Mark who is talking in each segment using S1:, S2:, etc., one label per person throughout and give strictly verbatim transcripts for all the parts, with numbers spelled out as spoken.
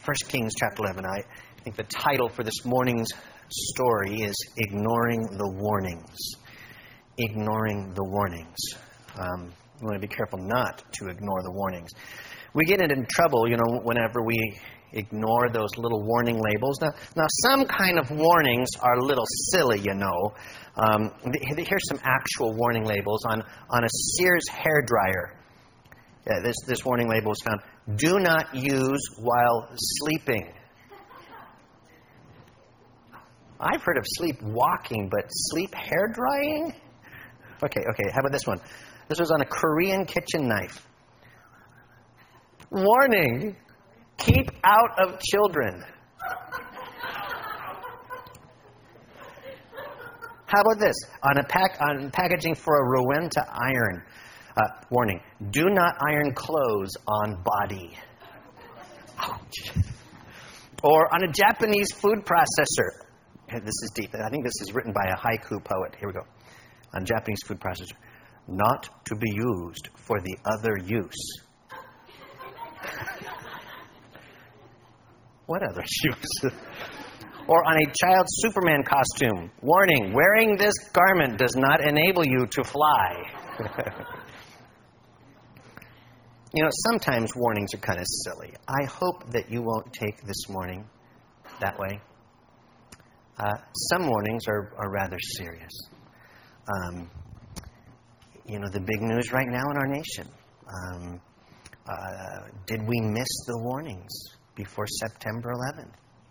S1: First Kings chapter eleven. I think the title for this morning's story is Ignoring the Warnings. Ignoring the Warnings. Um, we want to be careful not to ignore the warnings. We get into trouble, you know, whenever we ignore those little warning labels. Now, now some kind of warnings are a little silly, you know. Um, here's some actual warning labels on, on a Sears hairdryer. Uh, this, this warning label is found. Do not use while sleeping. I've heard of sleepwalking, but sleep hair drying? Okay, okay, how about this one? This was on a Korean kitchen knife. Warning, keep out of children. How about this? On a pack, on packaging for a Rowenta iron. Uh, warning, do not iron clothes on body. Ouch. Or on a Japanese food processor. This is deep. I think this is written by a haiku poet. Here we go. On Japanese food processor. Not to be used for the other use. What other use? Or on a child's Superman costume. Warning, wearing this garment does not enable you to fly. You know, sometimes warnings are kind of silly. I hope that you won't take this morning that way. Uh, some warnings are, are rather serious. Um, you know, the big news right now in our nation. Um, uh, did we miss the warnings before September eleventh?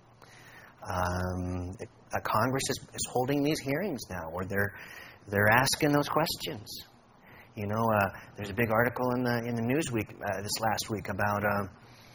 S1: Um, uh, Congress is, is holding these hearings now where they're they're asking those questions. You know, uh, there's a big article in the in the Newsweek uh, this last week about uh,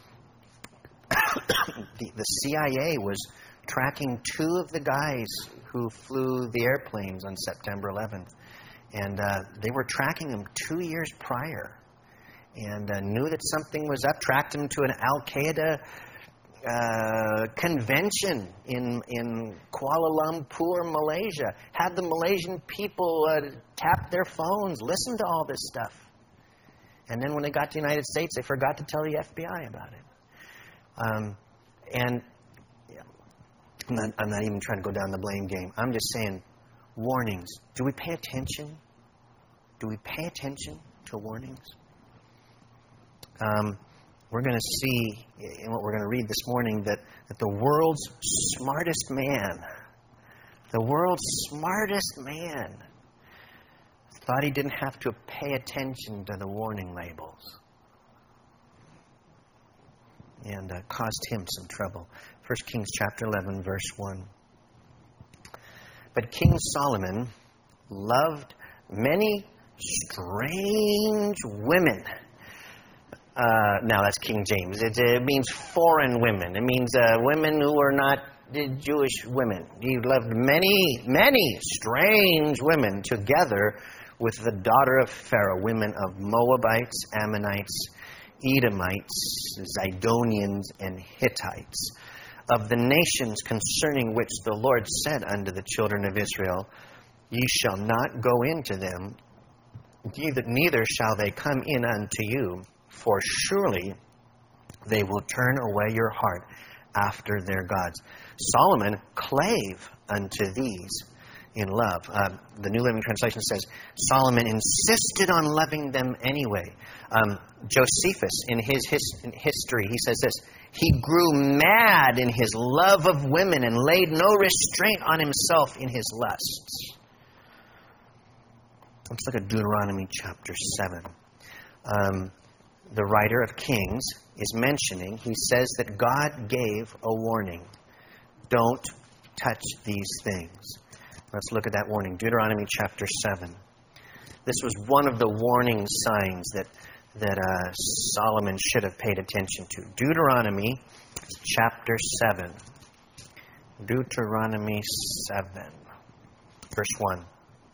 S1: the, the C I A was tracking two of the guys who flew the airplanes on September eleventh, and uh, they were tracking them two years prior, and uh, knew that something was up. Tracked them to an Al Qaeda uh, convention in in Kuala Lumpur, Malaysia. Had the Malaysian people uh, tap their phones, listen to all this stuff, and then when they got to the United States, they forgot to tell the F B I about it. Um, and yeah, I'm not, I'm not even trying to go down the blame game. I'm just saying, warnings. Do we pay attention? Do we pay attention to warnings? Um, we're going to see in what we're going to read this morning that, that the world's smartest man, the world's smartest man, thought he didn't have to pay attention to the warning labels. And uh, caused him some trouble. First Kings chapter eleven, verse one. But King Solomon loved many strange women. Uh, now that's King James. It, it means foreign women. It means uh, women who are not Jewish women. He loved many, many strange women together with the daughter of Pharaoh, women of Moabites, Ammonites, Edomites, Zidonians, and Hittites, of the nations concerning which the Lord said unto the children of Israel, Ye shall not go into them, neither, neither shall they come in unto you, for surely they will turn away your heart after their gods. Solomon clave unto these in love. Uh, the New Living Translation says, Solomon insisted on loving them anyway. Um, Josephus, in his, his in history, he says this, he grew mad in his love of women and laid no restraint on himself in his lusts. Let's look at Deuteronomy chapter seven. Um, the writer of Kings is mentioning, he says that God gave a warning. Don't touch these things. Let's look at that warning. Deuteronomy chapter seven. This was one of the warning signs that, that uh, Solomon should have paid attention to. Deuteronomy chapter seven. Deuteronomy seven, verse one.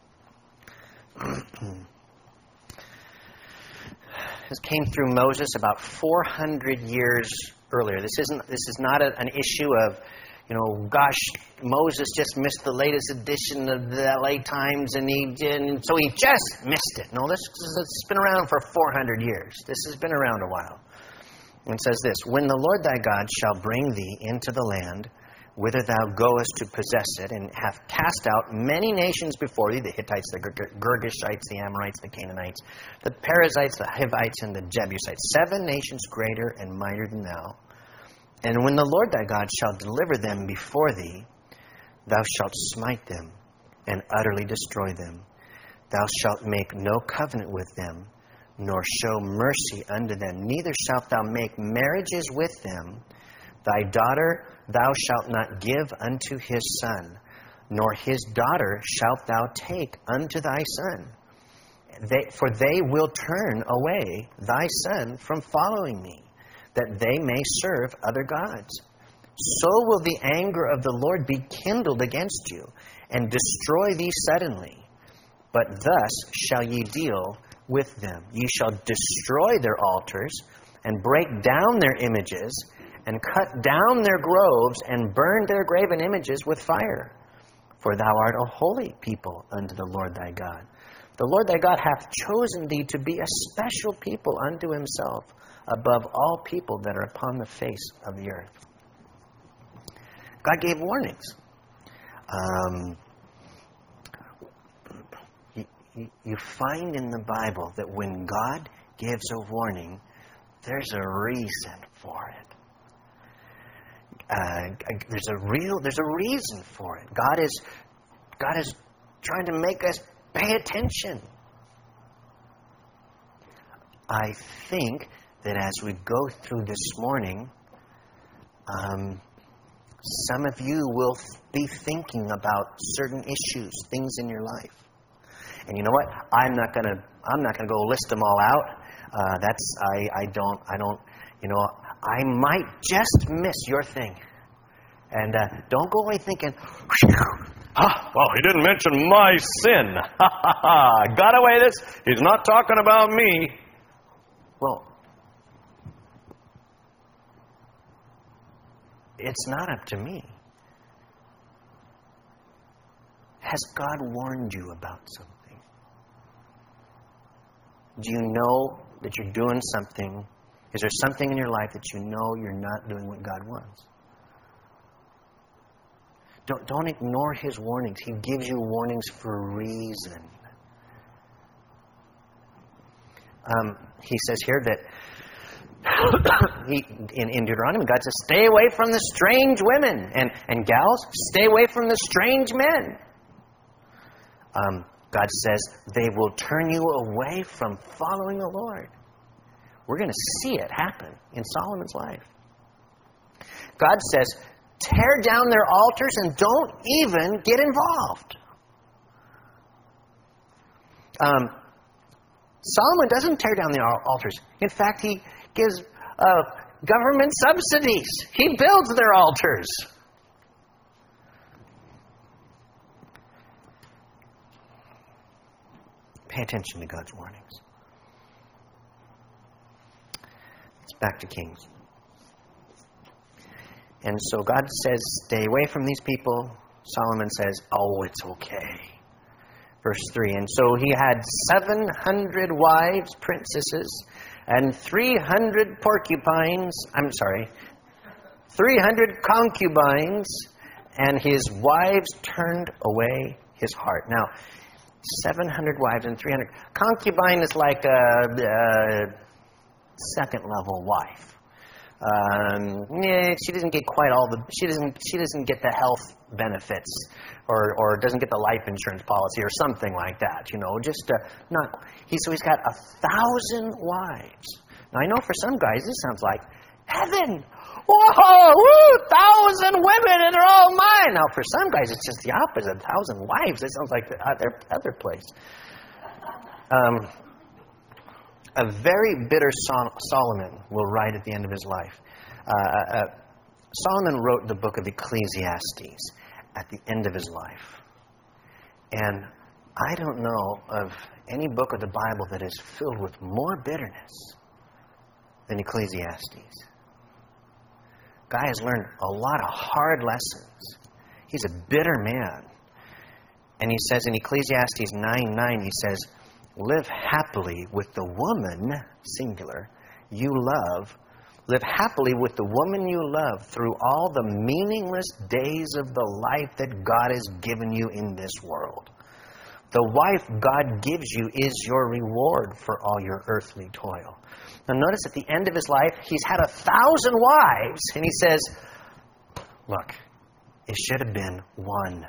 S1: This came through Moses about four hundred years earlier. This isn't. This is not a, an issue of, you know, gosh, Moses just missed the latest edition of the L A Times, and he did, and so he just missed it. No, this has been around for four hundred years. This has been around a while. And it says this, when the Lord thy God shall bring thee into the land, whither thou goest to possess it, and hath cast out many nations before thee, the Hittites, the Girgashites, the Amorites, the Canaanites, the Perizzites, the Hivites, and the Jebusites, seven nations greater and mightier than thou. And when the Lord thy God shall deliver them before thee, thou shalt smite them and utterly destroy them. Thou shalt make no covenant with them, nor show mercy unto them, neither shalt thou make marriages with them. Thy daughter thou shalt not give unto his son, nor his daughter shalt thou take unto thy son. They, for they will turn away thy son from following me, that they may serve other gods. So will the anger of the Lord be kindled against you, and destroy thee suddenly. But thus shall ye deal with them. Ye shall destroy their altars, and break down their images, and cut down their groves, and burn their graven images with fire. For thou art a holy people unto the Lord thy God. The Lord thy God hath chosen thee to be a special people unto himself, above all people that are upon the face of the earth. God gave warnings. Um, you, you, you find in the Bible that when God gives a warning, there's a reason for it. Uh, there's a real, there's a reason for it. God is, God is trying to make us pay attention. I think that as we go through this morning, um, some of you will be thinking about certain issues, things in your life. And you know what? I'm not gonna, I'm not gonna go list them all out. Uh, that's, I, I don't, I don't, you know. I might just miss your thing. And uh, don't go away thinking, ah, well, he didn't mention my sin. Ha, ha, ha. Got away this. He's not talking about me. Well, it's not up to me. Has God warned you about something? Do you know that you're doing something? Is there something in your life that you know you're not doing what God wants? Don't, don't ignore his warnings. He gives you warnings for a reason. Um, he says here that he, in, in Deuteronomy, God says, stay away from the strange women. And, and gals, stay away from the strange men. Um, God says, they will turn you away from following the Lord. We're going to see it happen in Solomon's life. God says, tear down their altars and don't even get involved. Um, Solomon doesn't tear down the altars. In fact, he gives uh, government subsidies. He builds their altars. Pay attention to God's warnings. It's back to Kings. And so God says, stay away from these people. Solomon says, oh, it's okay. Verse three, and so he had seven hundred wives, princesses, and three hundred porcupines, I'm sorry, three hundred concubines, and his wives turned away his heart. Now, seven hundred wives and three hundred. Concubine is like a, a second-level wife. Um, yeah, she doesn't get quite all the. She doesn't. She doesn't get the health benefits, or or doesn't get the life insurance policy, or something like that. You know, just uh, not. He so he's got a thousand wives. Now I know for some guys this sounds like heaven. Whoa, woo, thousand women and they're all mine. Now for some guys it's just the opposite. A thousand wives. It sounds like the other other place. Um. A very bitter Solomon will write at the end of his life. Uh, uh, Solomon wrote the book of Ecclesiastes at the end of his life. And I don't know of any book of the Bible that is filled with more bitterness than Ecclesiastes. Guy has learned a lot of hard lessons. He's a bitter man. And he says in Ecclesiastes nine nine, he says, live happily with the woman, singular, you love, Live happily with the woman you love through all the meaningless days of the life that God has given you in this world. The wife God gives you is your reward for all your earthly toil. Now notice at the end of his life, he's had a thousand wives, and he says, look, it should have been one.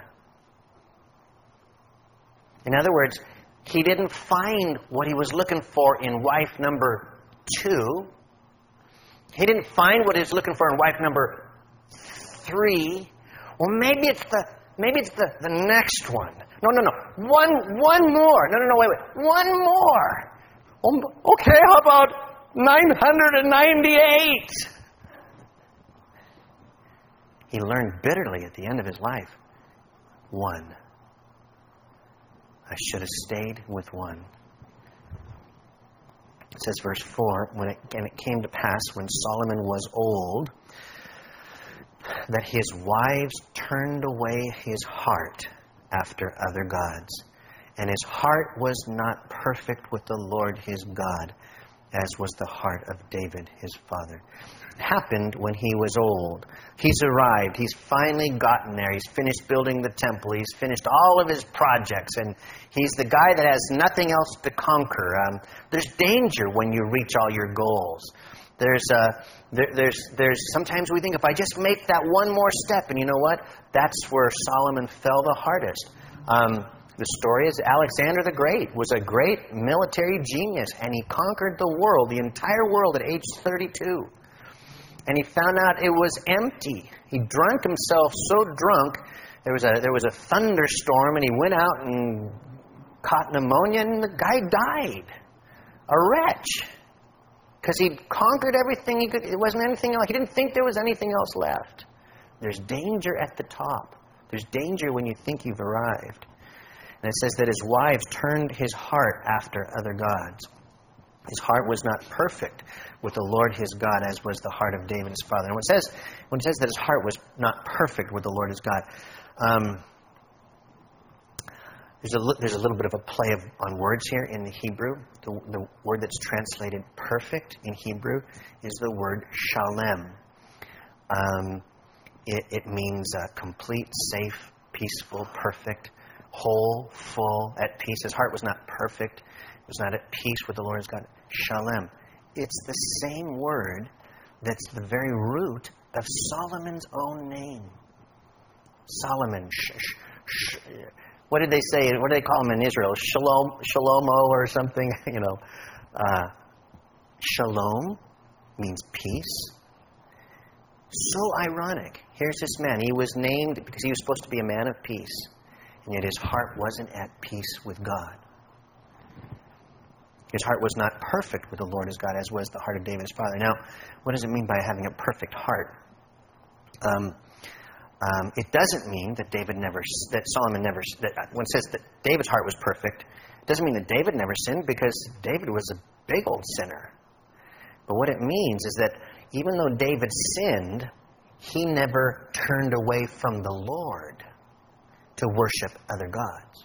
S1: In other words, he didn't find what he was looking for in wife number two. He didn't find what he was looking for in wife number three. Well, maybe it's the maybe it's the, the next one. No, no, no. One one more. No, no, no, wait, wait. One more. Um, okay, how about nine hundred ninety-eight? He learned bitterly at the end of his life. One. I should have stayed with one. It says, verse four, when it, and it came to pass when Solomon was old, that his wives turned away his heart after other gods, and his heart was not perfect with the Lord his God, as was the heart of David his father. It happened when he was old. He's arrived. He's finally gotten there. He's finished building the temple. He's finished all of his projects, and he's the guy that has nothing else to conquer. Um, there's danger when you reach all your goals. There's, uh, there, there's, there's. Sometimes we think, if I just make that one more step, and you know what? That's where Solomon fell the hardest. Um, the story is Alexander the Great was a great military genius, and he conquered the world, the entire world, at age thirty-two. And he found out it was empty. He drunk himself so drunk, there was a there was a thunderstorm, and he went out and caught pneumonia, and the guy died. A wretch. Because he conquered everything he could. It wasn't anything else. He didn't think there was anything else left. There's danger at the top. There's danger when you think you've arrived. And it says that his wives turned his heart after other gods. His heart was not perfect with the Lord his God, as was the heart of David his father. And when it says, when it says that his heart was not perfect with the Lord his God, um, there's a there's a little bit of a play of, on words here in the Hebrew. The, the word that's translated perfect in Hebrew is the word shalem. Um, it, it means uh, complete, safe, peaceful, perfect, whole, full, at peace. His heart was not perfect. It was not at peace with the Lord his God. Shalem. It's the same word that's the very root of Solomon's own name. Solomon. Sh, sh, sh, what did they say? What do they call him in Israel? Shalom, Shalomo or something? You know, uh, Shalom means peace. So ironic. Here's this man. He was named because he was supposed to be a man of peace, and yet his heart wasn't at peace with God. His heart was not perfect with the Lord his God, as was the heart of David his father. Now, what does it mean by having a perfect heart? Um, um, it doesn't mean that David never, that Solomon never, that when it says that David's heart was perfect, it doesn't mean that David never sinned, because David was a big old sinner. But what it means is that even though David sinned, he never turned away from the Lord to worship other gods.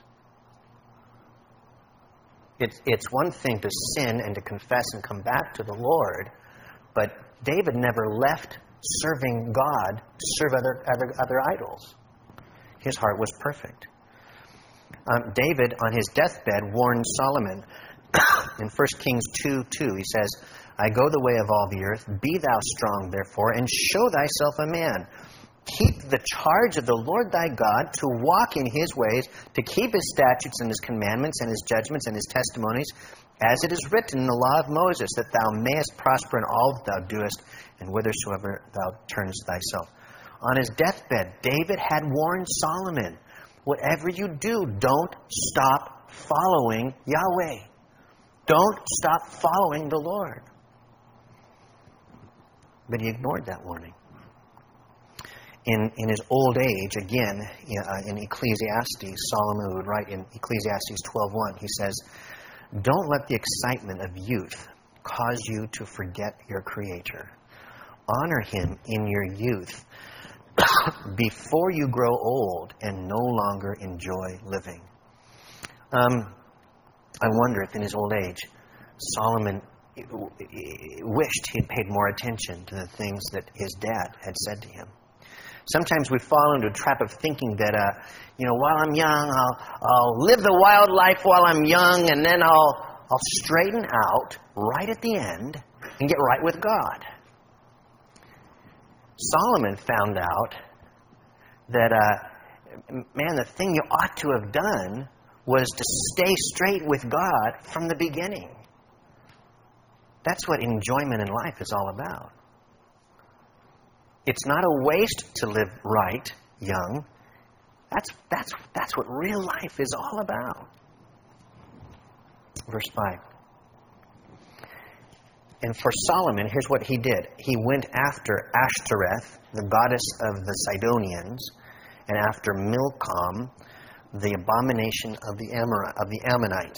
S1: It's, it's one thing to sin and to confess and come back to the Lord, but David never left serving God to serve other, other, other idols. His heart was perfect. Um, David, on his deathbed, warned Solomon in First Kings two two. He says, I go the way of all the earth. Be thou strong, therefore, and show thyself a man. Keep the charge of the Lord thy God, to walk in his ways, to keep his statutes and his commandments and his judgments and his testimonies, as it is written in the law of Moses, that thou mayest prosper in all that thou doest, and whithersoever thou turnest thyself. On his deathbed, David had warned Solomon, whatever you do, don't stop following Yahweh. Don't stop following the Lord. But he ignored that warning. In, in his old age, again, uh, in Ecclesiastes, Solomon would write in Ecclesiastes twelve one, he says, don't let the excitement of youth cause you to forget your Creator. Honor him in your youth before you grow old and no longer enjoy living. Um, I wonder if in his old age, Solomon wished he had paid more attention to the things that his dad had said to him. Sometimes we fall into a trap of thinking that, uh, you know, while I'm young, I'll, I'll live the wild life while I'm young, and then I'll, I'll straighten out right at the end and get right with God. Solomon found out that, uh, man, the thing you ought to have done was to stay straight with God from the beginning. That's what enjoyment in life is all about. It's not a waste to live right, young. That's, that's, that's what real life is all about. Verse five. And for Solomon, here's what he did. He went after Ashtoreth, the goddess of the Sidonians, and after Milcom, the abomination of the, Amor- of the Ammonites.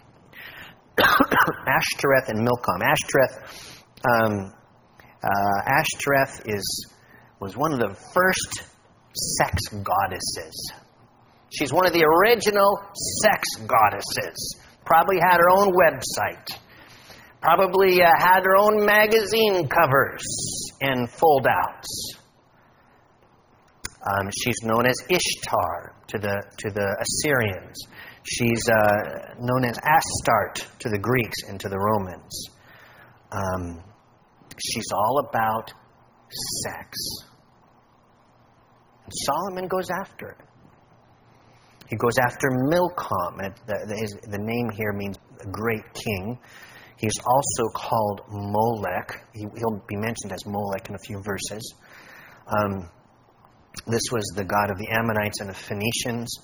S1: Ashtoreth and Milcom. Ashtoreth, um, uh, Ashtoreth is was one of the first sex goddesses. She's one of the original sex goddesses. Probably had her own website. Probably uh, had her own magazine covers and fold-outs. Um, she's known as Ishtar to the to the Assyrians. She's uh, known as Astarte to the Greeks and to the Romans. Um, she's all about sex. And Solomon goes after it. He goes after Milcom. The, the, his, the name here means great king. He's also called Molech. He, he'll be mentioned as Molech in a few verses. Um, this was the god of the Ammonites and the Phoenicians.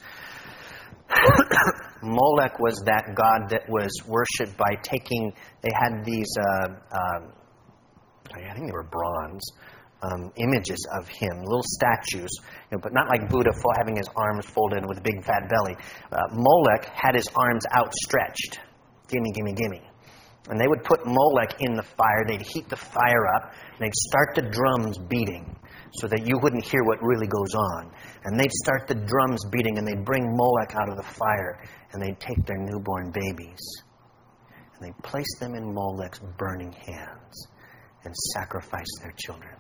S1: Molech was that god that was worshipped by taking, they had these, uh, um, I think they were bronze, um, images of him, little statues, you know, but not like Buddha having his arms folded with a big fat belly. Uh, Molech had his arms outstretched. Gimme, gimme, gimme. And they would put Molech in the fire, they'd heat the fire up, and they'd start the drums beating, so that you wouldn't hear what really goes on. And they'd start the drums beating, and they'd bring Molech out of the fire, and they'd take their newborn babies, and they'd place them in Molech's burning hands, and sacrifice their children.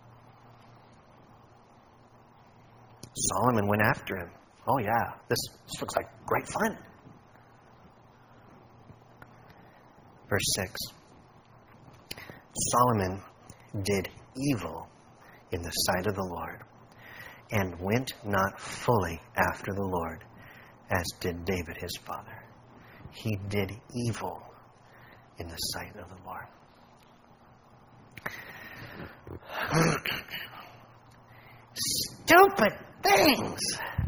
S1: Solomon went after him. Oh yeah, this, this looks like great fun. Verse six. Solomon did evil in the sight of the Lord, and went not fully after the Lord, as did David his father. He did evil in the sight of the Lord. Stupid things.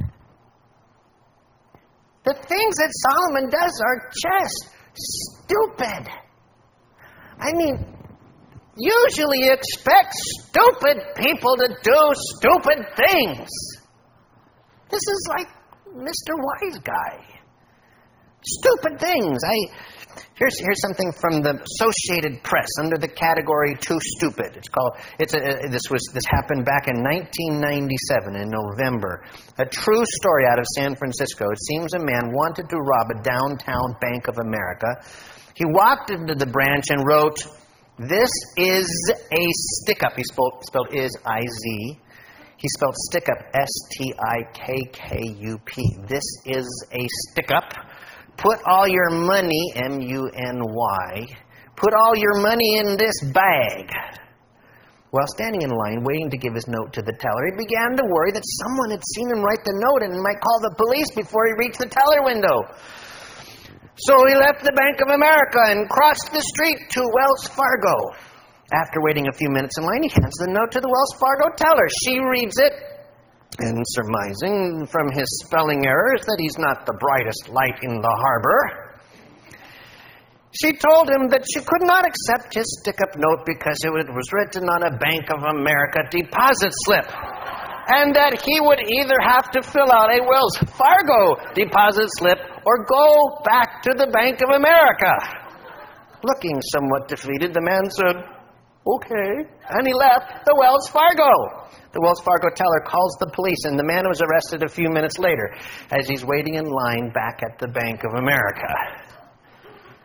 S1: The things that Solomon does are just stupid. I mean, usually you expect stupid people to do stupid things. This is like Mister Wise Guy. Stupid things. I here's here's something from the Associated Press under the category "Too Stupid." It's called. It's a, this was this happened back in nineteen ninety-seven in November. A true story out of San Francisco. It seems a man wanted to rob a downtown Bank of America. He walked into the branch and wrote, "This is a stick-up." He spelled, spelled is I Z. He spelled stick-up S T I K K U P. This is a stick-up. Put all your money, M U N Y, put all your money in this bag. While standing in line, waiting to give his note to the teller, he began to worry that someone had seen him write the note and might call the police before he reached the teller window. So he left the Bank of America and crossed the street to Wells Fargo. After waiting a few minutes in line, he hands the note to the Wells Fargo teller. She reads it, and surmising from his spelling errors that he's not the brightest light in the harbor, she told him that she could not accept his stick-up note because it was written on a Bank of America deposit slip, and that he would either have to fill out a Wells Fargo deposit slip or go back to the Bank of America. Looking somewhat defeated, the man said, "Okay," and he left the Wells Fargo. The Wells Fargo teller calls the police, and the man was arrested a few minutes later as he's waiting in line back at the Bank of America.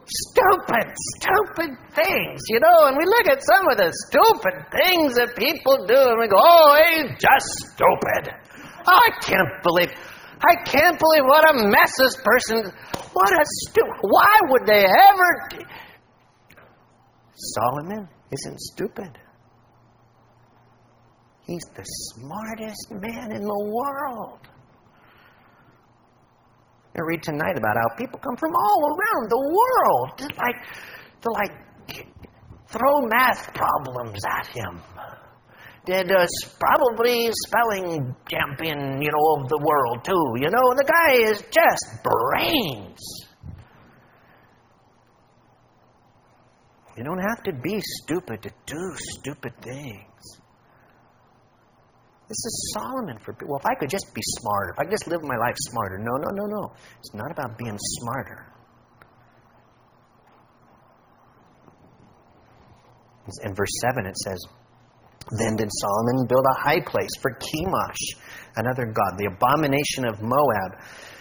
S1: Stupid, stupid things, you know, and we look at some of the stupid things that people do and we go, oh, he's just stupid. Oh, I can't believe, I can't believe what a mess this person, what a stupid, why would they ever? Solomon isn't stupid. He's the smartest man in the world. I read tonight about how people come from all around the world to like, to like throw math problems at him. Did uh, probably spelling champion, you know, of the world too. You know, the guy is just brains. You don't have to be stupid to do stupid things. This is Solomon for people. Well, if I could just be smarter, if I could just live my life smarter. No, no, no, no. It's not about being smarter. In verse seven it says, then did Solomon build a high place for Chemosh, another god, the abomination of Moab.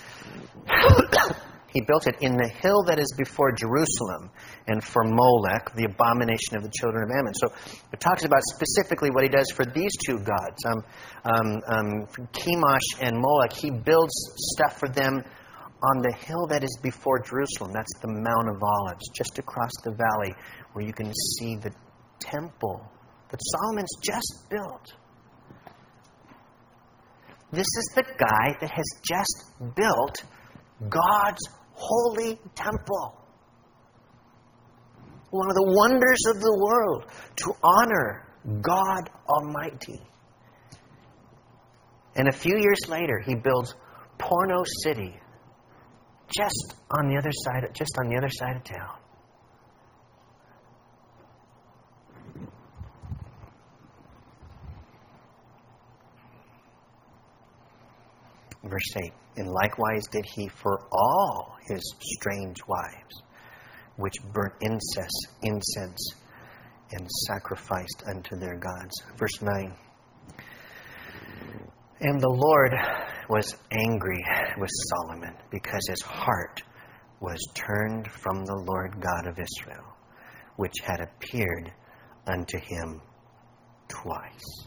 S1: He built it in the hill that is before Jerusalem, and for Molech, the abomination of the children of Ammon. So it talks about specifically what he does for these two gods. Um, um, um, for Chemosh and Molech, he builds stuff for them on the hill that is before Jerusalem. That's the Mount of Olives, just across the valley, where you can see the temple that Solomon's just built. This is the guy that has just built God's holy temple. One of the wonders of the world, to honor God Almighty. And a few years later, he builds Porno City, just on the other side, just on the other side of town. Verse eight, and likewise did he for all his strange wives, which burnt incense, incense and sacrificed unto their gods. Verse nine, and the Lord was angry with Solomon, because his heart was turned from the Lord God of Israel, which had appeared unto him twice.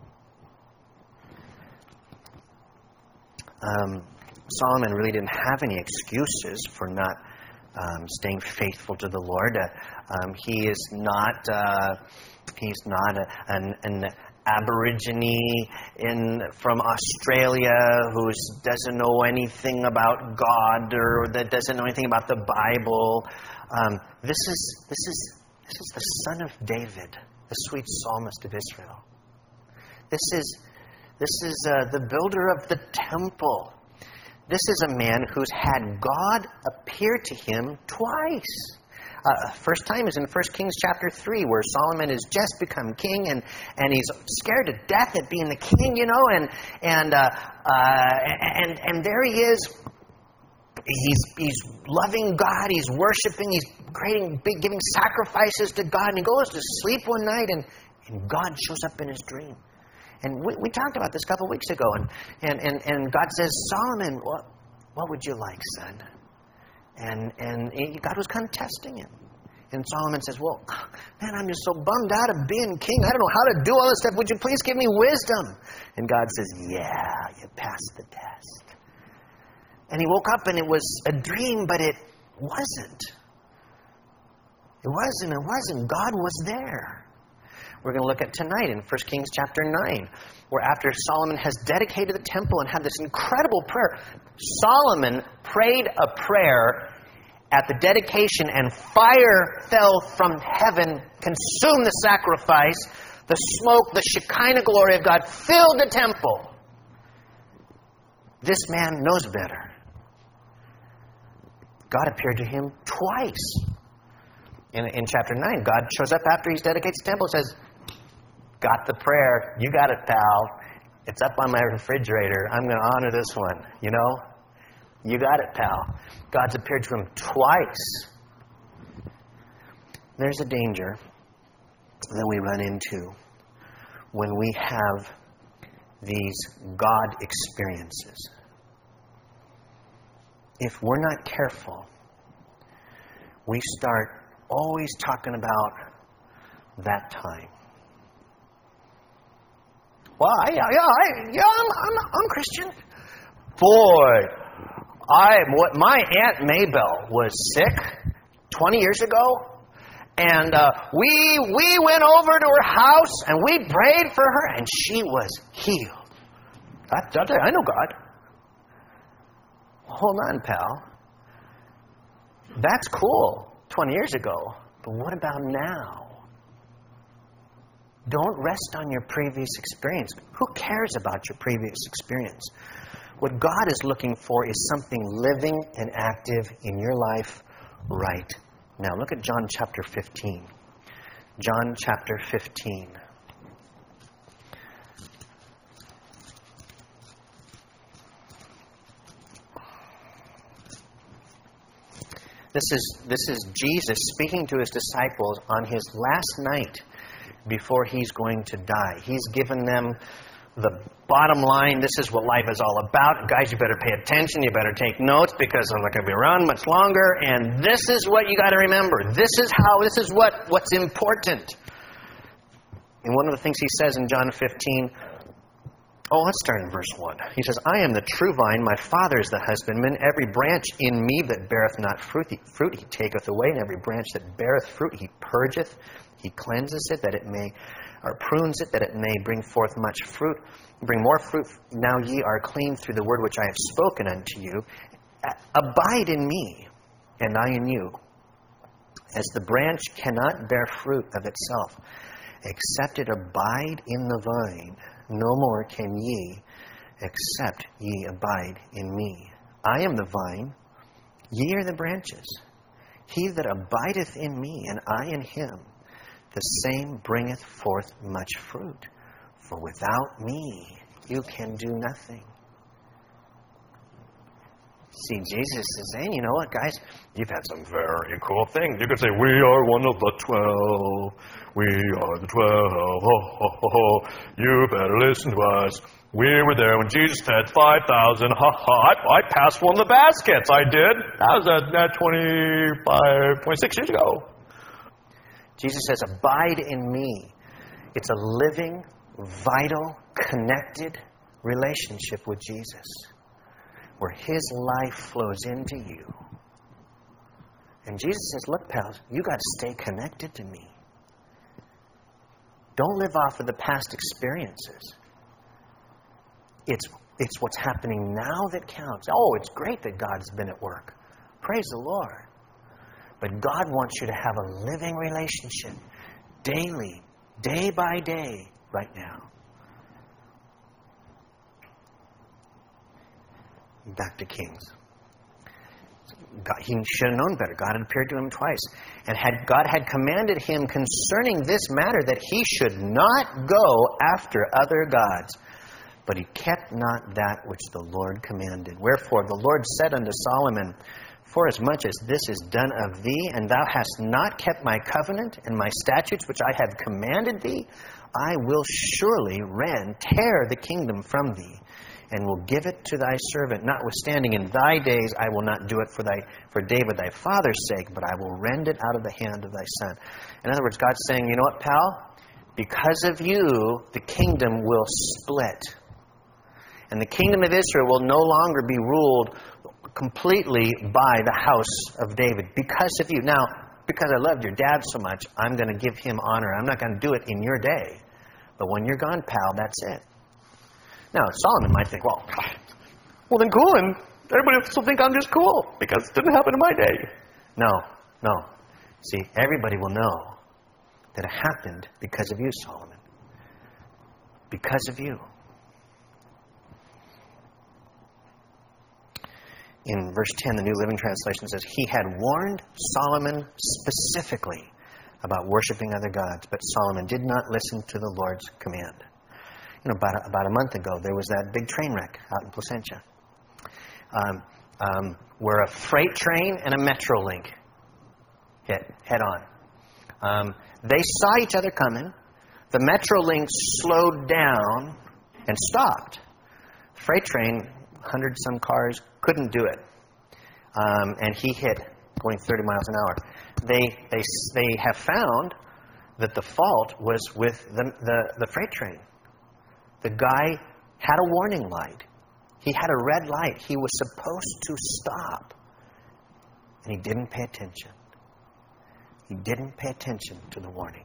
S1: Um, Solomon really didn't have any excuses for not um, staying faithful to the Lord. Uh, um, he is not uh, he's not a, an, an Aborigine in from Australia who doesn't know anything about God or that doesn't know anything about the Bible. Um, this is this is this is the son of David, the sweet psalmist of Israel. This is. This is uh, the builder of the temple. This is a man who's had God appear to him twice. Uh, first time is in First Kings chapter three, where Solomon has just become king, and, and he's scared to death at being the king, you know, and and uh, uh, and and there he is. He's he's loving God. He's worshiping. He's creating, giving sacrifices to God, and he goes to sleep one night, and, and God shows up in his dream. And we, we talked about this a couple of weeks ago, and, and, and, and God says, Solomon, what, what would you like, son? And, and he, God was kind of testing him. And Solomon says, well, man, I'm just so bummed out of being king. I don't know how to do all this stuff. Would you please give me wisdom? And God says, yeah, you passed the test. And he woke up and it was a dream, but it wasn't. It wasn't, it wasn't. God was there. We're going to look at tonight in First Kings chapter nine, where after Solomon has dedicated the temple and had this incredible prayer, Solomon prayed a prayer at the dedication, and fire fell from heaven, consumed the sacrifice. The smoke, the Shekinah glory of God filled the temple. This man knows better. God appeared to him twice. In, in chapter nine, God shows up after he's dedicated the temple and says, got the prayer. You got it, pal. It's up on my refrigerator. I'm going to honor this one. You know? You got it, pal. God's appeared to him twice. There's a danger that we run into when we have these God experiences. If we're not careful, we start always talking about that time. Well, I, yeah, yeah, I, yeah I'm, I'm, I'm Christian. Boy, I, my Aunt Maybell was sick twenty years ago. And uh, we we went over to her house and we prayed for her and she was healed. I, I'll tell you, I know God. Hold on, pal. That's cool twenty years ago. But what about now? Don't rest on your previous experience. Who cares about your previous experience? What God is looking for is something living and active in your life right now. Look at John chapter fifteen. John chapter fifteen. This is, this is Jesus speaking to his disciples on his last night before he's going to die. He's given them the bottom line. This is what life is all about. Guys, you better pay attention. You better take notes because I'm not going to be around much longer. And this is what you got to remember. This is how, this is what, what's important. And one of the things he says in John fifteen, oh, let's start in verse one. He says, I am the true vine, my Father is the husbandman. Every branch in me that beareth not fruit, he, fruit he taketh away, and every branch that beareth fruit he purgeth, he cleanses it, that it may, or prunes it, that it may bring forth much fruit. Bring more fruit. Now ye are clean through the word which I have spoken unto you. Abide in me, and I in you. As the branch cannot bear fruit of itself, except it abide in the vine, no more can ye, except ye abide in me. I am the vine, ye are the branches. He that abideth in me, and I in him, the same bringeth forth much fruit. For without me, you can do nothing. See, Jesus is saying, you know what, guys? You've had some very cool things. You could say, we are one of the twelve. We are the twelve. Ho, ho, ho, ho. You better listen to us. We were there when Jesus fed five thousand. Ha, ha. I, I passed one of the baskets. I did. That was at, at twenty-five, twenty-six years ago. Jesus says, abide in me. It's a living, vital, connected relationship with Jesus, where his life flows into you. And Jesus says, look, pals, you got to stay connected to me. Don't live off of the past experiences. It's, it's what's happening now that counts. Oh, it's great that God's been at work. Praise the Lord. But God wants you to have a living relationship daily, day by day, right now. Back to Kings. God, he should have known better. God had appeared to him twice. And had God had commanded him concerning this matter that he should not go after other gods. But he kept not that which the Lord commanded. Wherefore the Lord said unto Solomon, forasmuch as this is done of thee, and thou hast not kept my covenant and my statutes which I have commanded thee, I will surely rend, tear the kingdom from thee, and will give it to thy servant. Notwithstanding, in thy days I will not do it for thy for David thy father's sake, but I will rend it out of the hand of thy son. In other words, God's saying, you know what, pal? Because of you, the kingdom will split. And the kingdom of Israel will no longer be ruled completely by the house of David. Because of you. Now, because I loved your dad so much, I'm going to give him honor. I'm not going to do it in your day. But when you're gone, pal, that's it. Now, Solomon might think, well, well then cool, and everybody will still think I'm just cool, because it didn't happen in my day. No, no. See, everybody will know that it happened because of you, Solomon. Because of you. In verse ten, the New Living Translation says, he had warned Solomon specifically about worshiping other gods, but Solomon did not listen to the Lord's command. You know, about a, about a month ago, there was that big train wreck out in Placentia, um, um, where a freight train and a Metrolink hit head on. Um, they saw each other coming. The Metrolink slowed down and stopped. The freight train, hundred some cars, couldn't do it, um, and he hit going thirty miles an hour. they they they have found that the fault was with the, the, the freight train. The guy had a warning light. He had a red light. He was supposed to stop. And he didn't pay attention. He didn't pay attention to the warning.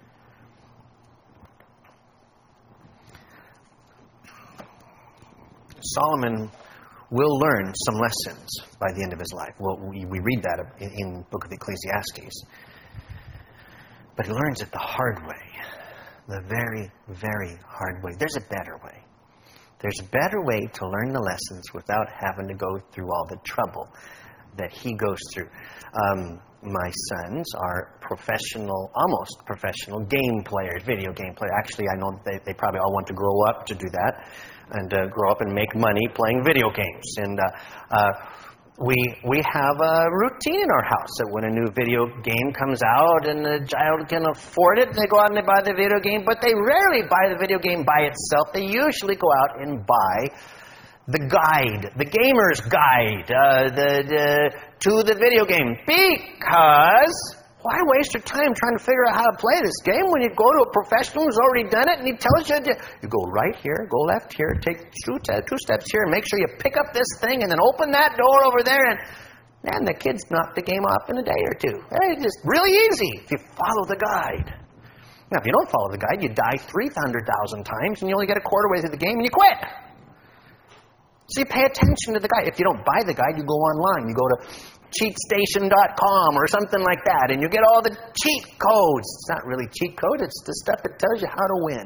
S1: Solomon will learn some lessons by the end of his life. Well, we, we read that in, in the book of Ecclesiastes. But he learns it the hard way. The very, very hard way. There's a better way. There's a better way to learn the lessons without having to go through all the trouble that he goes through. Um, my sons are professional, almost professional game players, video game players. Actually, I know they, they probably all want to grow up to do that and uh, grow up and make money playing video games. And uh, uh, we we have a routine in our house that when a new video game comes out and the child can afford it, they go out and they buy the video game. But they rarely buy the video game by itself. They usually go out and buy the guide, the gamer's guide uh, the, the, to the video game. Because why waste your time trying to figure out how to play this game when you go to a professional who's already done it and he tells you, to, you go right here, go left here, take two, two steps here, and make sure you pick up this thing and then open that door over there, and man, the kids knock the game off in a day or two. It's just really easy if you follow the guide. Now, if you don't follow the guide, you die three hundred thousand times and you only get a quarter way through the game and you quit. So you pay attention to the guide. If you don't buy the guide, you go online. You go to cheat station dot com or something like that, and you get all the cheat codes. It's not really cheat code. It's the stuff that tells you how to win.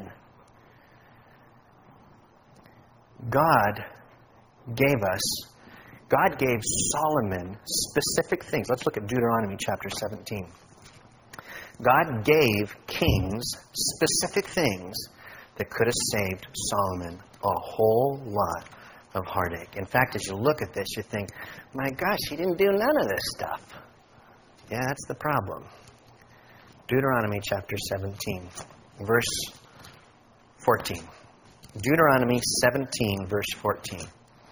S1: God gave us, God gave Solomon specific things. Let's look at Deuteronomy chapter seventeen. God gave kings specific things that could have saved Solomon a whole lot of heartache. In fact, as you look at this, you think, my gosh, he didn't do none of this stuff. Yeah, that's the problem. Deuteronomy chapter seventeen, verse fourteen. Deuteronomy seventeen, verse fourteen.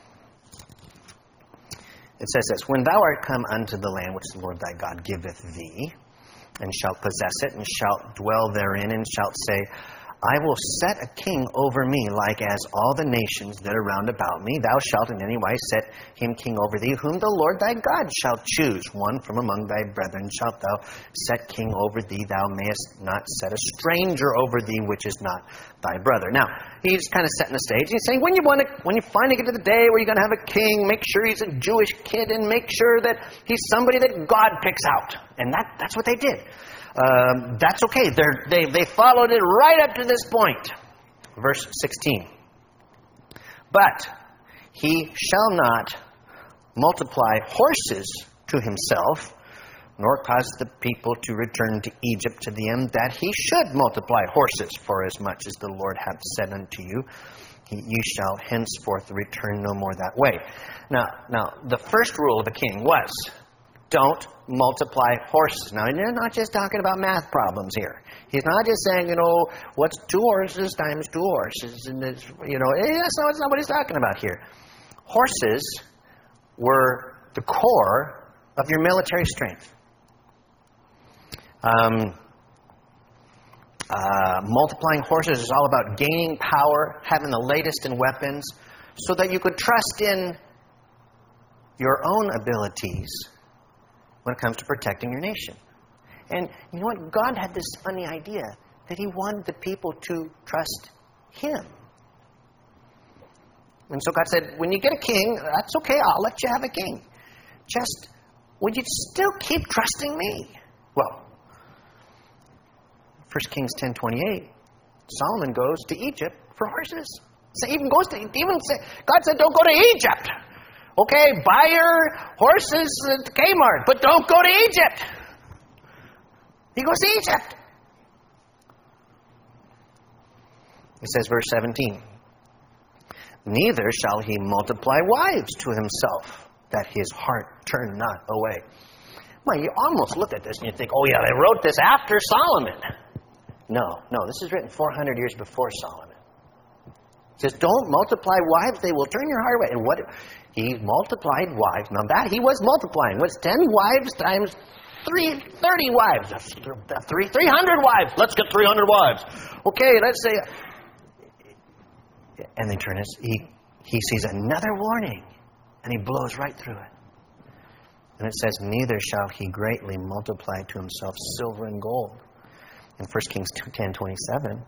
S1: It says this, when thou art come unto the land which the Lord thy God giveth thee, and shalt possess it, and shalt dwell therein, and shalt say, I will set a king over me, like as all the nations that are round about me. Thou shalt in any wise set him king over thee, whom the Lord thy God shall choose. One from among thy brethren shalt thou set king over thee. Thou mayest not set a stranger over thee, which is not thy brother. Now, he's kind of setting the stage. He's saying, when you want to, when you finally get to the day where you're going to have a king, make sure he's a Jewish kid, and make sure that he's somebody that God picks out. And that, that's what they did. Um, that's okay. They're, they they followed it right up to this point. Verse sixteen. But he shall not multiply horses to himself, nor cause the people to return to Egypt to the end that he should multiply horses, for as much as the Lord hath said unto you, he, you shall henceforth return no more that way. Now, now the first rule of a king was, don't multiply horses. Now, they're not just talking about math problems here. He's not just saying, you know, what's two horses times two horses? And it's, you know, that's not, that's not what he's talking about here. Horses were the core of your military strength. Um, uh, multiplying horses is all about gaining power, having the latest in weapons, so that you could trust in your own abilities when it comes to protecting your nation. And you know what? God had this funny idea that he wanted the people to trust him. And so God said, when you get a king, that's okay, I'll let you have a king. Just, would you still keep trusting me? Well, First Kings ten twenty-eight, Solomon goes to Egypt for horses. So even goes to, even say, God said, don't go to Egypt. Okay, buy your horses at Kmart, but don't go to Egypt. He goes to Egypt. It says, verse seventeen, neither shall he multiply wives to himself, that his heart turn not away. Well, you almost look at this and you think, oh yeah, they wrote this after Solomon. No, no, this is written four hundred years before Solomon. It says, don't multiply wives, they will turn your heart away. And what? He multiplied wives. Now that he was multiplying. What's ten wives times three, thirty wives. Three, three hundred wives. Let's get three hundred wives. Okay, let's say. And they turn his, he, he sees another warning, and he blows right through it. And it says, neither shall he greatly multiply to himself silver and gold. In First Kings ten twenty-seven,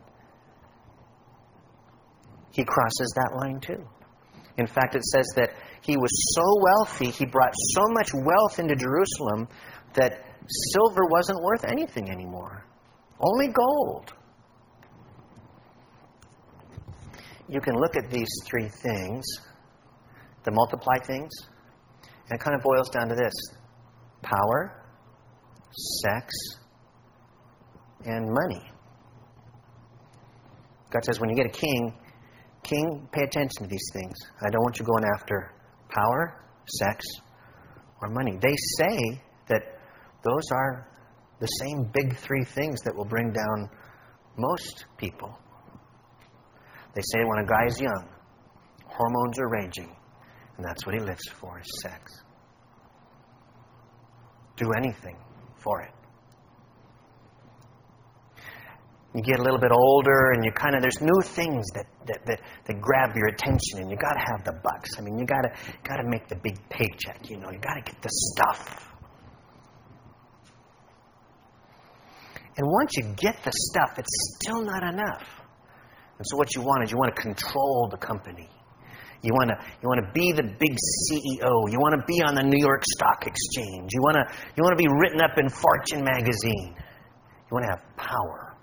S1: he crosses that line too. In fact, it says that he was so wealthy, he brought so much wealth into Jerusalem that silver wasn't worth anything anymore. Only gold. You can look at these three things, the multiply things, and it kind of boils down to this: power, sex, and money. God says when you get a king, king, pay attention to these things. I don't want you going after power, sex, or money. They say that those are the same big three things that will bring down most people. They say when a guy's young, hormones are raging, and that's what he lives for, is sex. Do anything for it. You get a little bit older, and you kind of, there's new things that, that, that, that grab your attention, and you got to have the bucks. I mean, you got to got to make the big paycheck. You know, you got to get the stuff. And once you get the stuff, it's still not enough. And so what you want is you want to control the company. You want to you want to be the big C E O. You want to be on the New York Stock Exchange. You want to you want to be written up in Fortune magazine. You want to have power.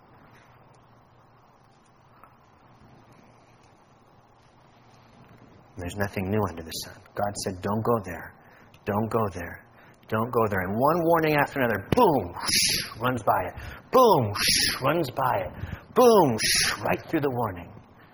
S1: There's nothing new under the sun. God said, don't go there. Don't go there. Don't go there. And one warning after another, boom, whoosh, runs by it. Boom, whoosh, runs by it. Boom, whoosh, right through the warning.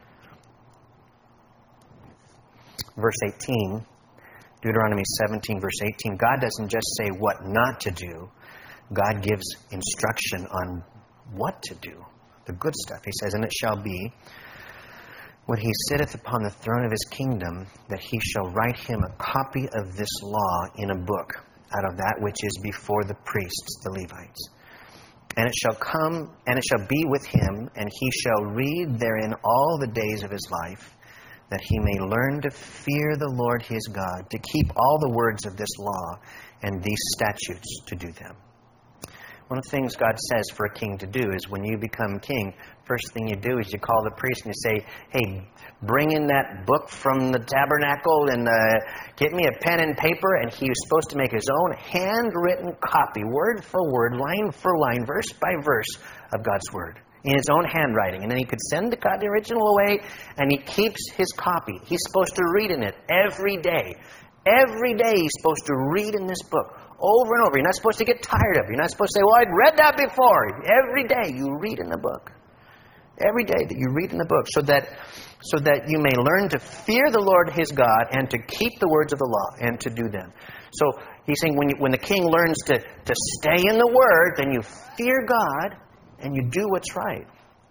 S1: Verse eighteen, Deuteronomy seventeen, verse eighteen, God doesn't just say what not to do. God gives instruction on what to do. The good stuff. He says, and it shall be, when he sitteth upon the throne of his kingdom, that he shall write him a copy of this law in a book, out of that which is before the priests, the Levites. And it shall come, and it shall be with him, and he shall read therein all the days of his life, that he may learn to fear the Lord his God, to keep all the words of this law and these statutes to do them. One of the things God says for a king to do is when you become king, first thing you do is you call the priest and you say, hey, bring in that book from the tabernacle and uh, get me a pen and paper. And he was supposed to make his own handwritten copy, word for word, line for line, verse by verse of God's word in his own handwriting. And then he could send the, the original away, and he keeps his copy. He's supposed to read in it every day. Every day he's supposed to read in this book. Over and over. You're not supposed to get tired of it. You're not supposed to say, well, I'd read that before. Every day you read in the book. Every day that you read in the book. So that so that you may learn to fear the Lord his God and to keep the words of the law and to do them. So he's saying when you, when the king learns to, to stay in the word, then you fear God and you do what's right.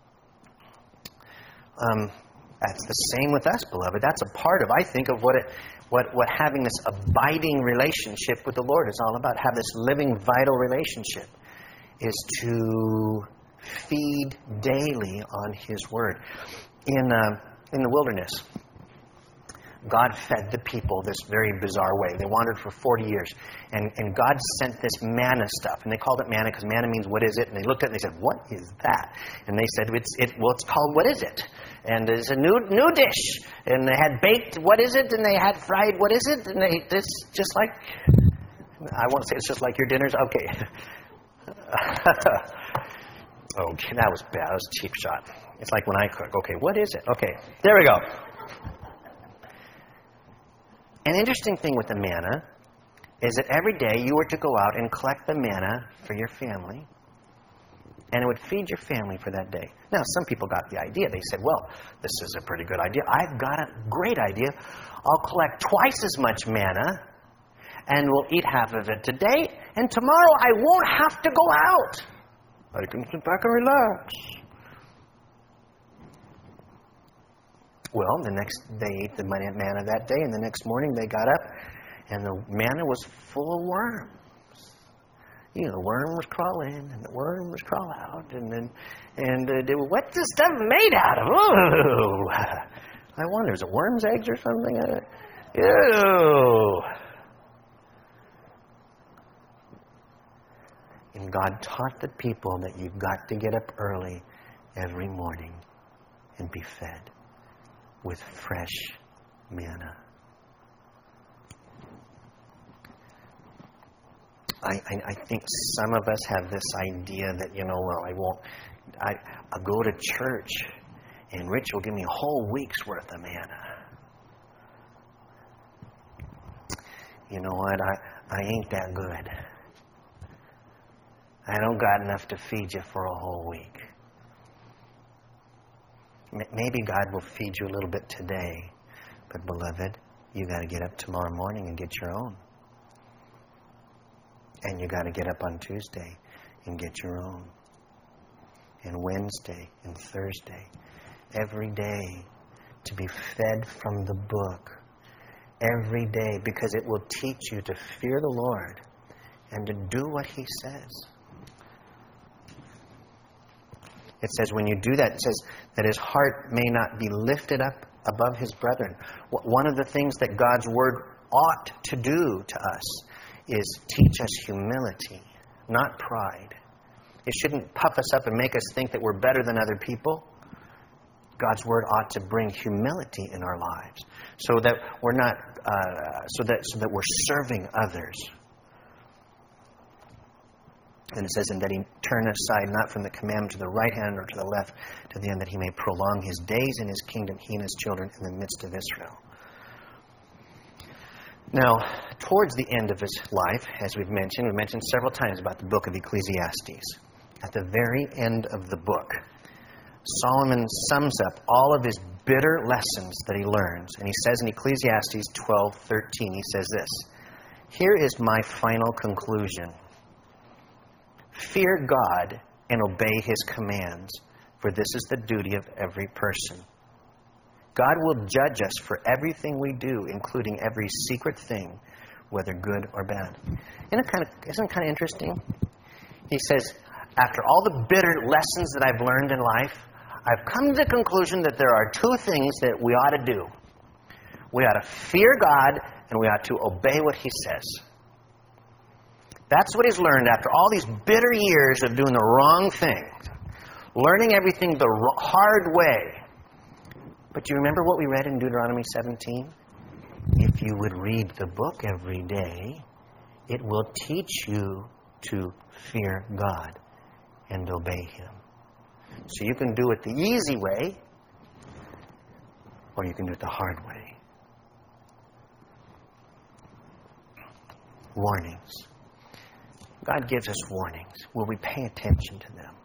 S1: Um, that's the same with us, beloved. That's a part of, I think, of what it What, what having this abiding relationship with the Lord is all about. Have this living, vital relationship is to feed daily on his word. In, uh, in the wilderness, God fed the people this very bizarre way. They wandered for forty years. And, and God sent this manna stuff. And they called it manna because manna means what is it? And they looked at it and they said, what is that? And they said, it's it. well, it's called what is it? And it's a new new dish. And they had baked, what is it? And they had fried, what is it? And they, it's just like, I won't say it's just like your dinners. Okay. Okay, that was bad. That was a cheap shot. It's like when I cook. Okay, what is it? Okay, there we go. An interesting thing with the manna is that every day you were to go out and collect the manna for your family, and it would feed your family for that day. Now, some people got the idea. They said, well, this is a pretty good idea. I've got a great idea. I'll collect twice as much manna, and we'll eat half of it today, and tomorrow I won't have to go out. I can sit back and relax. Well, the next they ate the manna that day, and the next morning they got up, and the manna was full of worms. You know, the worms crawl in and the worms crawl out. And then, and uh, they, what's this stuff made out of? Oh, I wonder, is it worms' eggs or something? Uh, ew. And God taught the people that you've got to get up early every morning and be fed with fresh manna. I, I, I think some of us have this idea that, you know, well, I won't, I, I'll go to church and Rich will give me a whole week's worth of manna. You know what? I, I ain't that good. I don't got enough to feed you for a whole week. Maybe God will feed you a little bit today, but beloved, you got to get up tomorrow morning and get your own. And you got to get up on Tuesday and get your own. And Wednesday and Thursday. Every day to be fed from the book. Every day, because it will teach you to fear the Lord and to do what He says. It says when you do that, it says that his heart may not be lifted up above his brethren. One of the things that God's Word ought to do to us is teach us humility, not pride. It shouldn't puff us up and make us think that we're better than other people. God's Word ought to bring humility in our lives, so that we're not, uh, so that so that we're serving others. And it says, and that he turn aside not from the commandment to the right hand or to the left, to the end that he may prolong his days in his kingdom, he and his children in the midst of Israel. Now, towards the end of his life, as we've mentioned, we mentioned several times about the book of Ecclesiastes. At the very end of the book, Solomon sums up all of his bitter lessons that he learns. And he says in Ecclesiastes twelve thirteen, he says this, here is my final conclusion. Fear God and obey His commands, for this is the duty of every person. God will judge us for everything we do, including every secret thing, whether good or bad. Isn't it kind of, isn't it kind of interesting? He says, after all the bitter lessons that I've learned in life, I've come to the conclusion that there are two things that we ought to do. We ought to fear God, and we ought to obey what He says. That's what he's learned after all these bitter years of doing the wrong thing. Learning everything the hard way. But do you remember what we read in Deuteronomy seventeen? If you would read the book every day, it will teach you to fear God and obey Him. So you can do it the easy way, or you can do it the hard way. Warnings. God gives us warnings. Will we pay attention to them?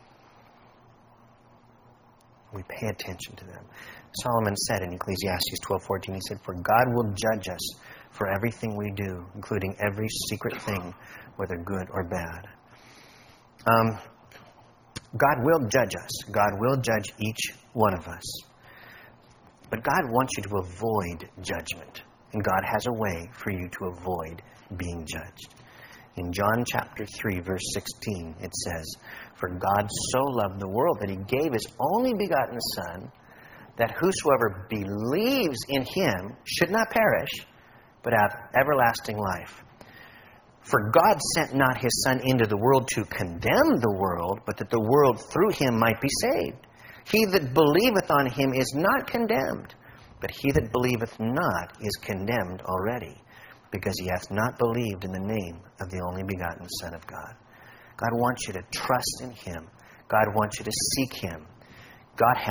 S1: We pay attention to them. Solomon said in Ecclesiastes twelve fourteen, he said, for God will judge us for everything we do, including every secret thing, whether good or bad. Um, God will judge us. God will judge each one of us. But God wants you to avoid judgment. And God has a way for you to avoid being judged. In John chapter three, verse sixteen, it says, for God so loved the world that He gave His only begotten Son, that whosoever believes in Him should not perish, but have everlasting life. For God sent not His Son into the world to condemn the world, but that the world through Him might be saved. He that believeth on Him is not condemned, but he that believeth not is condemned already, because he hath not believed in the name of the only begotten Son of God. God wants you to trust in Him. God wants you to seek Him. God has